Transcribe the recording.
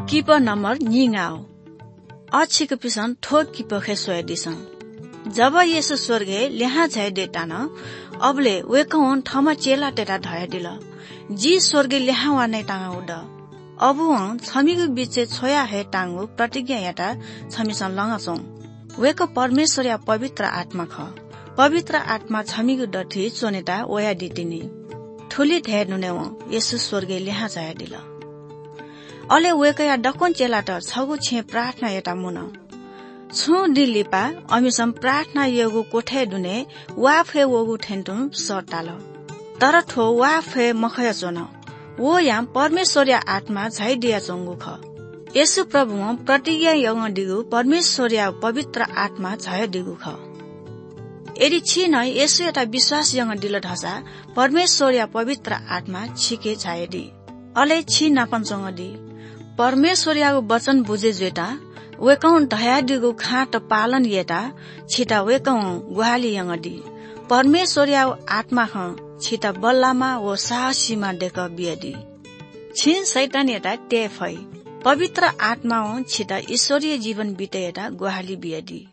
keep number निगाओ अच्छी पिसन ठोक keep खेसोय दिसं जब येसु स्वर्गे ल्याहा झाय देता न अबले वेकौन ठमा चेला टेटा ढय दिल जी स्वर्गे ल्याहा वाने टांगा उड अबुअं छमीगु बीचे छोया हे टांगु प्रतिज्ञा याटा छमीसन लंगासों वेक परमेश्वर या पवित्र आत्मा ख पवित्र आत्मा छमीगु डठी चोनेटा ओया दितिनी ठुली धेर नुनेव येसु स्वर्गे ल्याहा झाय दिल अले वेकया डकोन चेलाट छगु छे प्रार्थना याटा मुन छु दिल्लीपा अमिसम प्रार्थना योगु कोठे दुने वाफे वगु ठेन्टुम सरताल तर ठो वाफे मखय चोन वो याम परमेश्वरिया आत्मा झाइ दिया चंगु ख येसु प्रभु प्रतिज्ञा यंग दिगु परमेश्वरिया पवित्र आत्मा झाय दिगु ख यदि छि न येसु एउटा विश्वास यंग दिल ढसा परमेश्वरिया पवित्र आत्मा छिके झाय दि अले छि नापनचंग दि परमेश्वरियाको वचन बुझे जेटा वेकौन ढया दिगु खाट पालन येटा छिटा वेकौन गुहाली यंग दि परमेश्वरिया आत्मा ख छिटा बल्लामा वो साहसीमा देख बियदी छिन शैतान येटा टेफै पवित्र आत्मा छिटा ईश्वरीय जीवन बिते येटा गुहाली बियदी